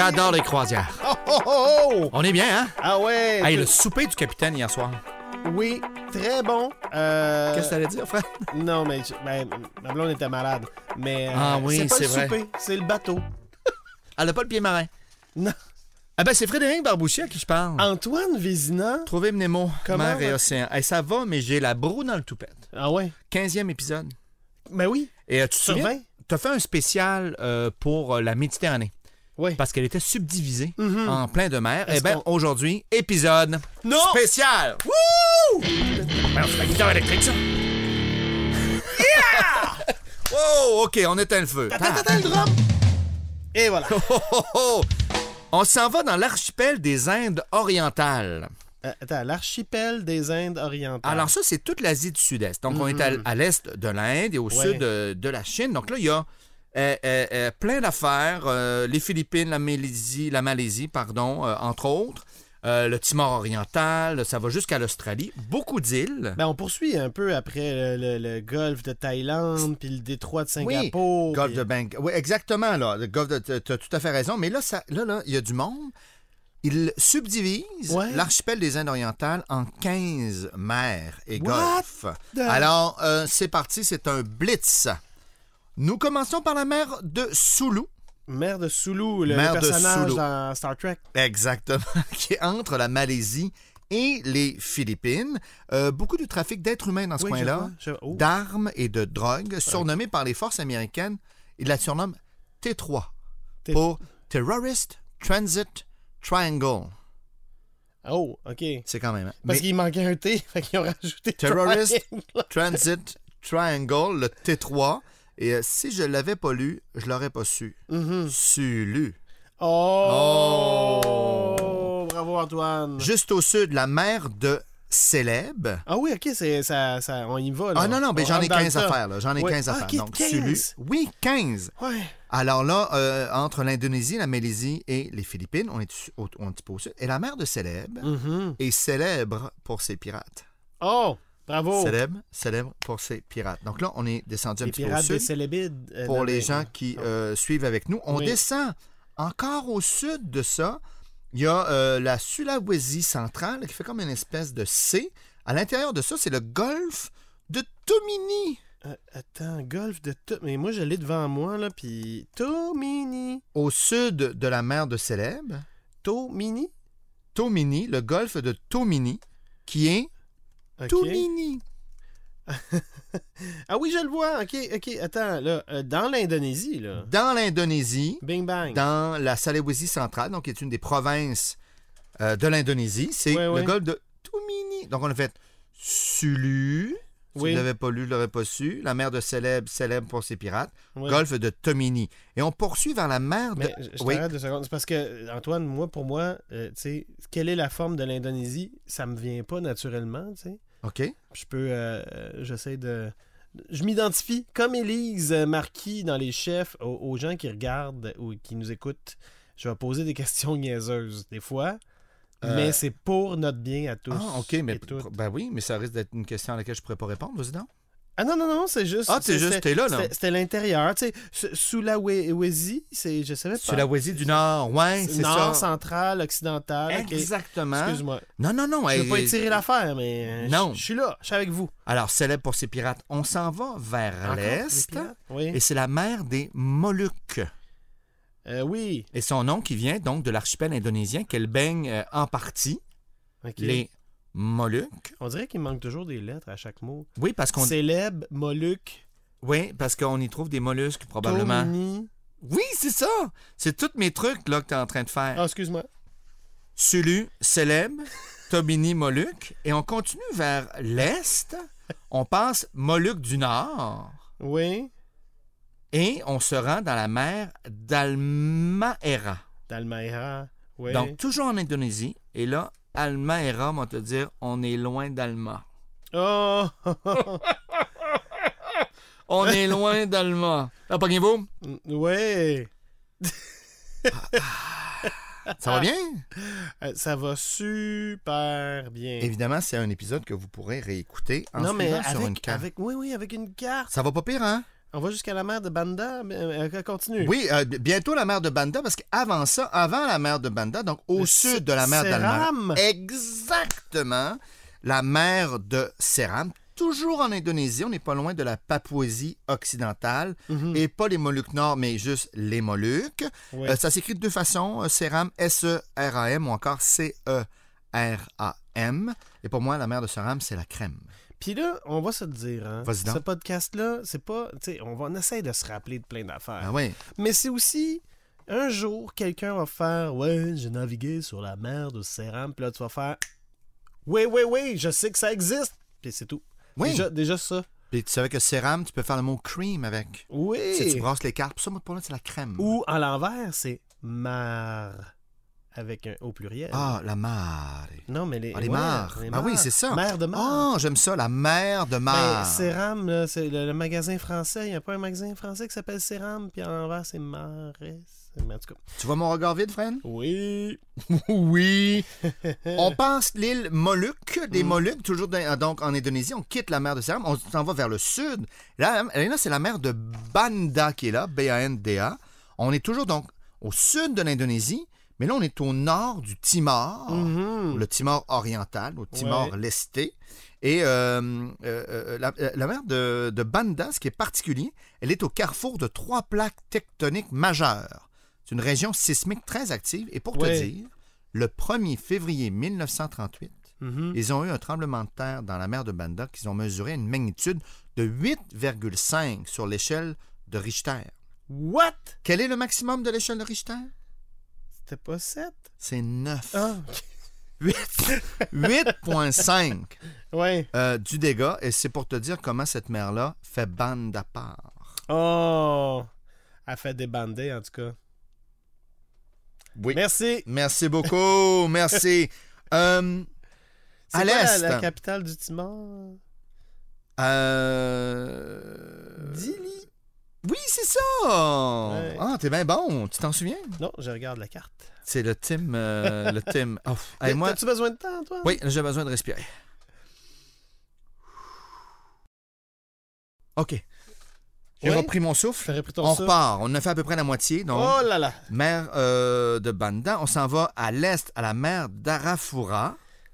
J'adore les croisières. Oh, oh, oh, oh! On est bien, hein? Ah ouais! Hey, le souper du capitaine hier soir. Oui, très bon. Qu'est-ce que t'allais dire, frère? Non, mais ma blonde était malade. Mais Ah oui, c'est pas c'est le vrai. souper, c'est le bateau. Elle n'a pas le pied marin. Non. Ah ben, c'est Frédéric Barbouchi à qui je parle. Antoine Vézina. Trouver Nemo, Comment mer et va- océan. Hey, ça va, mais j'ai la broue dans le toupette. Ah ouais? 15e épisode. Ben oui. Et tu te Sur souviens? 20? T'as fait un spécial pour la Méditerranée. Oui. Parce qu'elle était subdivisée en plein de mer. Est-ce Eh bien, qu'on- aujourd'hui, épisode Non! spécial. Wouh! Ben, c'est la guitare électrique, ça. Yeah! Oh, OK, on éteint le feu. Attends, le drum! Et voilà. Oh, oh, oh. On s'en va dans l'archipel des Indes orientales. Attends, l'archipel des Indes orientales. Alors ça, c'est toute l'Asie du Sud-Est. Donc, on est à l'est de l'Inde et au sud de la Chine. Donc là, il y a plein d'affaires. Les Philippines, la Malaisie, entre autres. Le Timor oriental, ça va jusqu'à l'Australie. Beaucoup d'îles. Ben, on poursuit un peu après le golfe de Thaïlande, puis le détroit de Singapour. Golfe puis- de Bengale. Oui, exactement. Là. Le golfe de... T'as tout à fait raison. Mais là, il y a du monde. Il subdivise l'archipel des Indes orientales en 15 mers et golfes. Alors, c'est parti, c'est un blitz. Nous commençons par la mer de Sulu. Mer de Sulu, le Mer de personnage Sulu. dans Star Trek. Exactement, qui est entre la Malaisie et les Philippines. Beaucoup de trafic d'êtres humains dans ce coin-là, d'armes et de drogue, surnommé par les forces américaines. Ils la surnomment T3 pour Terrorist Transit Triangle. Oh, OK. C'est quand même... Parce qu'il manquait un T, fait qu'ils ont rajouté Terrorist triangle. Transit Triangle, le T3. Et si je l'avais pas lu, je l'aurais pas su. Sulu. Oh! Bravo, Antoine. Juste au sud, la mer de Célèbes. Ah oui, OK, ça, on y va. Là. Ah non, mais On j'en ai rentre dans 15 le tas. affaires. Là. J'en ai 15 affaires. OK, Donc, 15. Sulu. Oui, 15. Ouais. Alors là, entre l'Indonésie, la Malaisie et les Philippines, on est un petit peu au sud. Et la mer de Célèbes est célèbre pour ses pirates. Oh! Bravo! Célèbre pour ses pirates. Donc là, on est descendu un Les petit peu au pirates sud. des Célébides. Pour les gens qui suivent avec nous. On Oui. descend encore au sud de ça. Il y a la Sulawesi centrale qui fait comme une espèce de C. À l'intérieur de ça, c'est le golfe de Tomini. Attends, golfe de... Mais moi, je l'ai devant moi, là, puis... Tomini. Au sud de la mer de Célèbes. Tomini? Tomini, le golfe de Tomini, qui est OK. Tomini. Ah oui, je le vois. OK. Attends, là, dans l'Indonésie, là. Dans l'Indonésie, Bing bang. dans la Sulawesi centrale, donc qui est une des provinces de l'Indonésie, c'est le golfe de Tomini. Donc on a fait Sulu. Si vous ne l'avez pas lu, je ne l'aurais pas su. La mer de Célèbes, célèbre pour ses pirates. Oui. Golfe de Tomini. Et on poursuit vers la mer de... Mais je t'arrête 2 secondes. C'est parce que, Antoine, pour moi, tu sais, quelle est la forme de l'Indonésie? Ça me vient pas naturellement, tu sais. OK. J'essaie de... Je m'identifie comme Élise Marquis dans Les Chefs aux gens qui regardent ou qui nous écoutent. Je vais poser des questions niaiseuses, des fois. Mais c'est pour notre bien à tous. Ah, OK, mais ben oui, mais ça risque d'être une question à laquelle je ne pourrais pas répondre, vas-y donc. Ah non, c'est juste... Ah, t'es là. C'était l'intérieur, tu sais. Sulawesi, je savais pas. Sulawesi du Nord, ouais, c'est ça. Nord, central, occidental. Exactement. Okay. Excuse-moi. Non. Je veux pas étirer l'affaire, mais non. Je suis là, je suis avec vous. Alors, célèbre pour ses pirates, on s'en va vers Encore l'est. Oui. Et c'est la mer des Moluques. Oui. Et son nom qui vient donc de l'archipel indonésien qu'elle baigne en partie. OK. Les Moluques. On dirait qu'il manque toujours des lettres à chaque mot. Oui, parce qu'on... Célèbre, Moluques. Oui, parce qu'on y trouve des mollusques, probablement. Tomini. Oui, c'est ça! C'est tous mes trucs là, que tu es en train de faire. Ah, excuse-moi. Sulu, célèbre, Tomini, Moluques. Et on continue vers l'est. On passe Moluques du Nord. Oui. Et on se rend dans la mer d'Halmahera. D'Halmahera. Oui. Donc, toujours en Indonésie. Et là, Halmahera, on va te dire, on est loin d'Halma. Oh! On est loin d'Halma. Là, pognez-vous? Oui. Ça va bien? Ça va super bien. Évidemment, c'est un épisode que vous pourrez réécouter en suivant sur une carte. Oui, avec une carte. Ça va pas pire, hein? On va jusqu'à la mer de Banda. Continue. Oui, bientôt la mer de Banda, parce qu'avant ça, avant la mer de Banda, donc au sud de la mer d'Almar. Exactement. La mer de Seram, toujours en Indonésie. On n'est pas loin de la Papouasie occidentale. Et pas les Moluques Nord, mais juste les Moluques. Oui. Ça s'écrit de deux façons. Seram, S-E-R-A-M ou encore C-E-R-A-M. Et pour moi, la mer de Seram, c'est la crème. Puis là, on va se dire, hein, Vas-y donc. ce podcast-là, c'est pas... on essaie de se rappeler de plein d'affaires. Ah oui. Mais c'est aussi, un jour, quelqu'un va faire « Ouais, j'ai navigué sur la mer de Seram. » Puis là, tu vas faire « Oui, je sais que ça existe. » Puis c'est tout. Oui. Déjà ça. Puis tu savais que Seram, tu peux faire le mot cream avec. Oui. Si tu brasses les cartes. Pour ça, pour moi, c'est la crème. Ou, à l'envers, c'est « mar ». Avec un au pluriel. Ah, la mare. Non, mais les mares. Ah oui, c'est ça. Mer de Mar. Ah, j'aime ça, la mer de Mar. Ben, Seram, là, c'est le magasin français. Il n'y a pas un magasin français qui s'appelle Seram, puis à l'envers, c'est Mares. En tout cas. Tu vois mon regard vide, Fred? Oui. Oui. On passe l'île Moluques, des Moluques, toujours donc en Indonésie. On quitte la mer de Seram, on s'en va vers le sud. Là, c'est la mer de Banda qui est là, B-A-N-D-A. On est toujours donc au sud de l'Indonésie. Mais là, on est au nord du Timor, le Timor oriental, au Timor lesté. Et la mer de Banda, ce qui est particulier, elle est au carrefour de 3 plaques tectoniques majeures. C'est une région sismique très active. Et pour te dire, le 1er février 1938, ils ont eu un tremblement de terre dans la mer de Banda qu'ils ont mesuré une magnitude de 8,5 sur l'échelle de Richter. What? Quel est le maximum de l'échelle de Richter? C'était pas 7? C'est 9. Ah, okay. 8,5 du dégât. Et c'est pour te dire comment cette mer-là fait bande à part. Oh! Elle fait des bandés, en tout cas. Oui. Merci. Merci beaucoup. Merci. À l'est. La capitale du Timor? Dili. Oui, c'est ça! Ouais. Ah, t'es bien bon. Tu t'en souviens? Non, je regarde la carte. C'est le Tim. Oh. Hey, moi... As-tu besoin de temps, toi? Oui, j'ai besoin de respirer. OK. J'ai repris mon souffle. On repart. On a fait à peu près la moitié. Donc, oh là là! Mer de Banda. On s'en va à l'est, à la mer d'Arafura.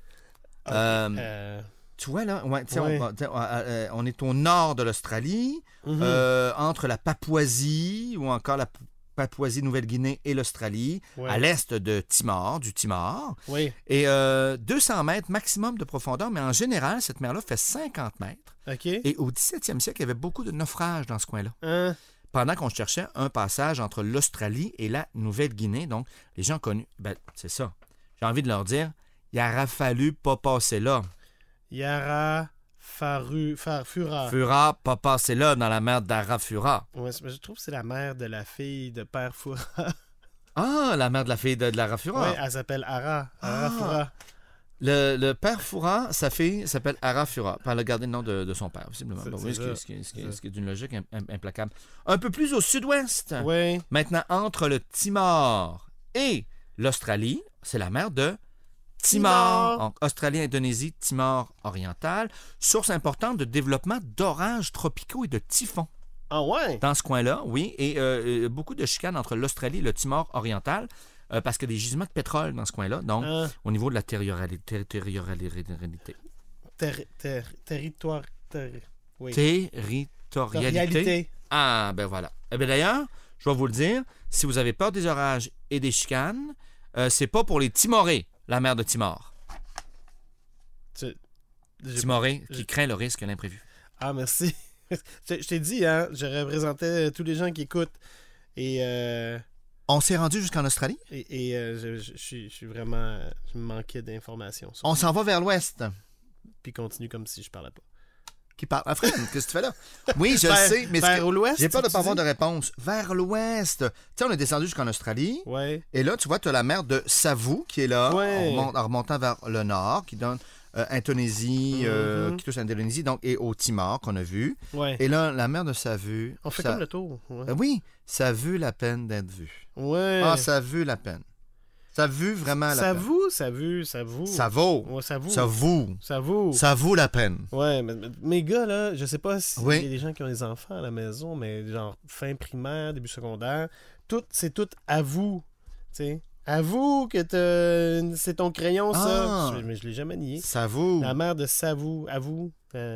Tu vois, là, on est au nord de l'Australie, entre la Papouasie ou encore la Papouasie-Nouvelle-Guinée et l'Australie, à l'est de Timor, du Timor. Oui. Et 200 mètres maximum de profondeur, mais en général, cette mer-là fait 50 mètres. OK. Et au 17e siècle, il y avait beaucoup de naufrages dans ce coin-là. Pendant qu'on cherchait un passage entre l'Australie et la Nouvelle-Guinée. Donc, les gens connus, c'est ça. J'ai envie de leur dire, il aurait fallu pas passer là. Yara Fura. Fura, pas passer là dans la mer d'Arafura. Ouais, je trouve que c'est la mère de la fille de Père Fura. Ah, la mère de la fille de l'Arafura. Oui, elle s'appelle Arafura. Le père Fura, sa fille s'appelle Arafura. Elle a gardé le nom de son père, visiblement. Ce qui est d'une logique implacable. Un peu plus au sud-ouest. Oui. Maintenant, entre le Timor et l'Australie, c'est la mer de Timor. Donc, Australie, Indonésie, Timor oriental. Source importante de développement d'orages tropicaux et de typhons. Ah ouais? Dans ce coin-là, oui. Et beaucoup de chicanes entre l'Australie et le Timor oriental. Parce qu'il y a des gisements de pétrole dans ce coin-là. Donc, au niveau de la territorialité. Territorialité. Ah, ben voilà. Eh bien d'ailleurs, je vais vous le dire, si vous avez peur des orages et des chicanes, c'est pas pour les Timorés, la mer de Timor. Timoré qui craint le risque et l'imprévu. Ah, merci. Je t'ai dit, hein, je représentais tous les gens qui écoutent. Et... On s'est rendu jusqu'en Australie? Et je suis vraiment... Je me manquais d'informations. On s'en va vers l'ouest. Puis continue comme si je parlais pas. Qui parle? Ah, Fred, qu'est-ce que tu fais là? Oui, je le sais, mais vers l'ouest, j'ai peur de ne pas avoir de réponse. Vers l'ouest. Tu sais, on est descendu jusqu'en Australie. Ouais. Et là, tu vois, tu as la mer de Savu qui est là, en remontant vers le nord, qui donne Indonésie, qui touche à l'Indonésie, donc, et au Timor qu'on a vu. Ouais. Et là, la mer de Savu. On fait comme le tour. Ouais. Oui, ça vaut la peine d'être vu. Ouais. Ah, ça vaut la peine. Ça vaut vraiment la peine. Ça vaut. Ça vaut. Ouais, ça vaut. Ça vaut. Ça vaut. Ça vaut la peine. Ouais, mais mes gars, là, je sais pas s'il Oui. y a des gens qui ont des enfants à la maison, mais genre fin primaire, début secondaire, c'est tout à vous. Tu sais. Avoue que c'est ton crayon, ça. Mais je l'ai jamais nié. Savou. La mère de Savou. Avoue.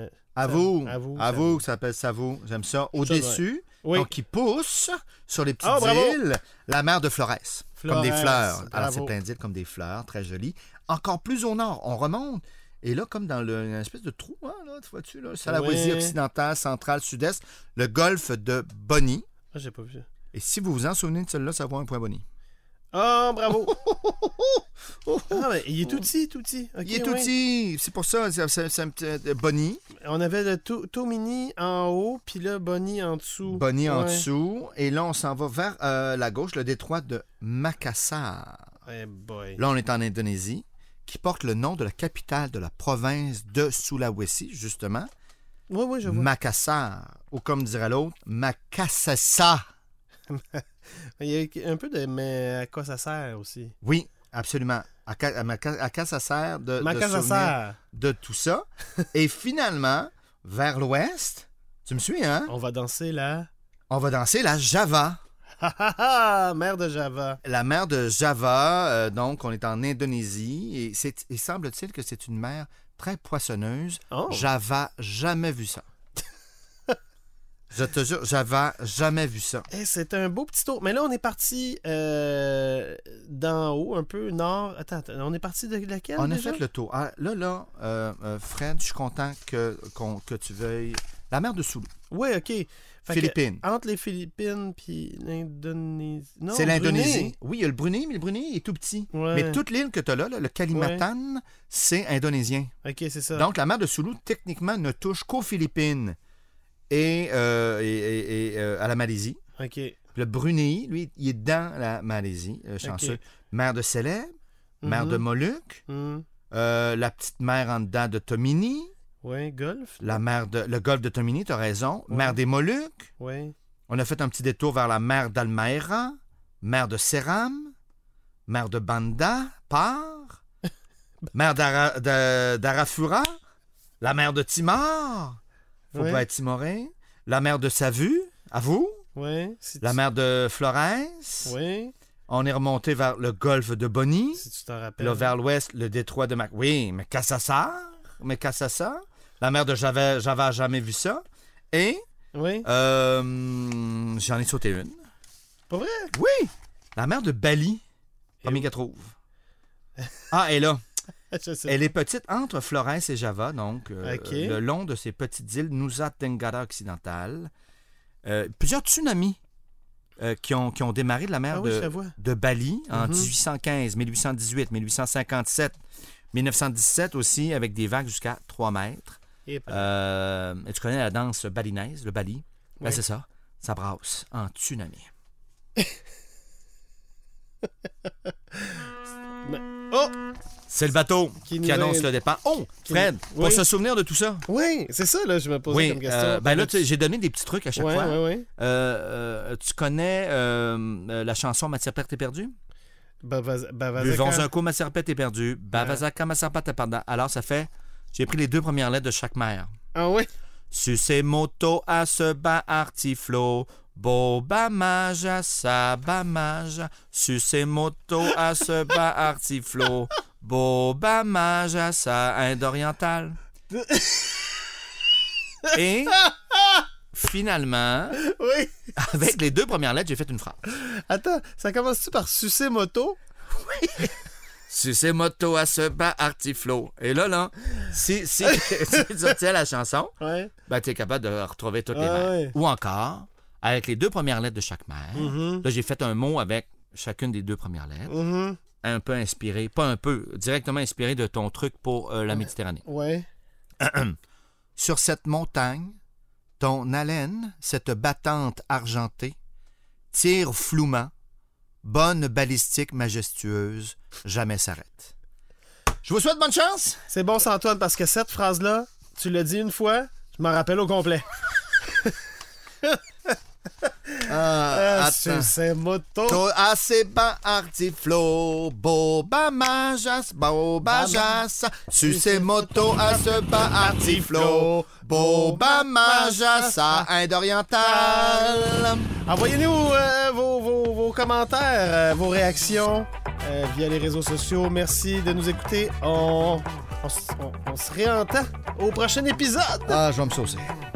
Avoue, ça s'appelle Savou. J'aime ça. Au-dessus, oui. donc qui pousse sur les petites îles, la mer de Flores. Comme des fleurs. Bravo. Alors, c'est plein d'îles comme des fleurs, très jolies. Encore plus au nord, on remonte. Et là, comme dans une espèce de trou, hein, là, tu vois-tu, là, Sulawesi occidentale, centrale, sud-est, le golfe de Boni. Ah, j'ai pas vu. Et si vous vous en souvenez de celle-là, ça vaut un point Boni. Ah, bravo! Ah, mais il est tout petit. Okay, il est tout petit. C'est pour ça, c'est un petit Boni. On avait le Tomini en haut, puis là, Boni en dessous. Boni en dessous. Et là, on s'en va vers la gauche, le détroit de Makassar. Hey boy. Là, on est en Indonésie, qui porte le nom de la capitale de la province de Sulawesi, justement. Oui, je vois. Makassar. Ou comme dirait l'autre, Makassasa. Il y a un peu de mais à quoi ça sert aussi. Oui, absolument. À quoi ça sert de souvenir de tout ça. Et finalement, vers l'ouest, tu me suis, hein? On va danser la Java. Mer de Java. La mer de Java, donc on est en Indonésie et il semble-t-il que c'est une mer très poissonneuse. Oh. J'avais jamais vu ça. Je te jure, j'avais jamais vu ça. Hey, c'est un beau petit tour. Mais là, on est parti d'en haut, un peu nord. Attends, on est parti de laquelle? On a déjà? fait le tour. Ah, là, Fred, je suis content que tu veuilles... La mer de Sulu. Oui, OK. Philippines. Entre les Philippines puis l'Indonésie. Non, c'est l'Indonésie. Brunei. Oui, il y a le Brunei, mais le Brunei est tout petit. Ouais. Mais toute l'île que tu as là, le Kalimantan, c'est indonésien. OK, c'est ça. Donc, la mer de Sulu, techniquement, ne touche qu'aux Philippines et à la Malaisie. OK. Le Brunei, lui, il est dans la Malaisie, chanceux. Okay. Mer de Célèbre, mer de Moluques, la petite mer en dedans de Tomini. Oui, golfe. Le golfe de Tomini, tu as raison. Ouais. Mer des Moluques. Oui. On a fait un petit détour vers la mer d'Almaera, mer de Seram, mer de Banda, Par, mer d'Arafura, la mer de Timor, faut pas être timorin, la mer de Savu, à vous, la mer de Flores. Oui. On est remonté vers le golfe de Boni. Si tu t'en rappelles. Là, vers l'ouest, le détroit de Oui, mais Makassar. La mer de Java, j'avais jamais vu ça. Et j'en ai sauté une. Pas vrai? Oui! La mer de Bali. Premier qu'elle trouve. Ah, elle est là. Elle est petite entre Flores et Java, donc le long de ces petites îles Nusa Tenggara occidentale. Plusieurs tsunamis qui ont démarré de la mer de Bali en 1815, 1818, 1857, 1917 aussi, avec des vagues jusqu'à 3 mètres. Tu connais la danse balinaise, le Bali? Ben, c'est ça. Ça brasse en tsunami. C'est le bateau qui annonce le départ. Oh, Fred, pour se souvenir de tout ça. Oui, c'est ça, là, je me posais comme question. Là, j'ai donné des petits trucs à chaque fois. Oui. Tu connais la chanson Ma serpette est perdue? Bavazaka. Buvons un coup, ma serpette est perdue. Bavazaka, ma serpette est perdue. Alors, ça fait... J'ai pris les 2 premières lettres de chaque mère. Ah oui? Susemoto à ce bas artiflo. Bobamaja, sabamaja. Susemoto à ce bas artiflo. Bobamaja, sa Inde orientale. Et... Finalement, avec les 2 premières lettres, j'ai fait une phrase. Attends, ça commence-tu par sucer moto? Oui. Sucer moto à ce bas artiflo. Et là, si tu retiens la chanson, ben, tu es capable de retrouver toutes les mères. Ou encore, avec les 2 premières lettres de chaque mère, là, j'ai fait un mot avec chacune des 2 premières lettres. Un peu inspiré, pas un peu, directement inspiré de ton truc pour la Méditerranée. Ouais. Sur cette montagne, ton haleine, cette battante argentée, tire flouement, bonne balistique majestueuse, jamais s'arrête. Je vous souhaite bonne chance! C'est bon, Antoine, parce que cette phrase-là, tu l'as dit une fois, je m'en rappelle au complet. C'est moto. Assez bas artiflo, boba majas, sucé moto à ce bas artiflo, boba majas à Inde orientale. Envoyez-nous vos commentaires, vos réactions via les réseaux sociaux. Merci de nous écouter. On se réentend au prochain épisode. Je vais me saucer.